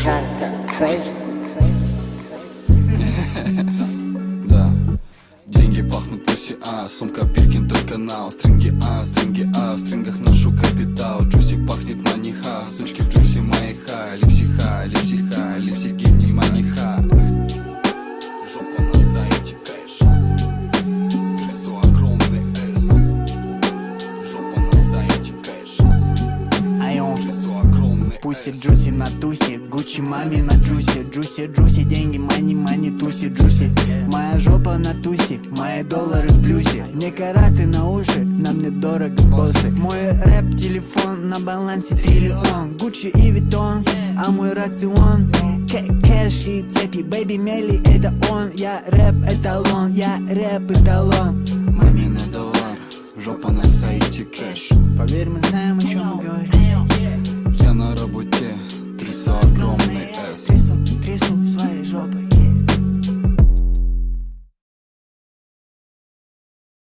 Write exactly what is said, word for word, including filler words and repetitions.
Жанта, crazy. Да. Деньги пахнут пуси, а сумка Биркин только на стринги, а стринги, а в стрингах ношу капитал. Джуси пахнет маниха, сучки в джуси мои ха. Липси ха, липси ха, липси гивни маниха. Жопа на сайте кэш, трясу огромный эс. Жопа на сайте кэш, трясу огромный эс. Пуси джуси на тусе, Гуччи маме на джусе. Джуси, джуси, деньги, мани, мани, туси, джуси. Моя жопа на тусе, мои доллары в плюсе. Не караты на уши, нам не дорого боссы. Мой рэп, телефон, на балансе триллион. Гуччи и Виттон, а мой рацион кэш и цепи, бэйби мели, это он. Я рэп эталон, я рэп эталон. Мамина доллар, жопа на сайте кэш. Поверь, мы знаем, о чем мы говорим. Я на работе, трясу огромный эс. Трясу, трясу своей жопой.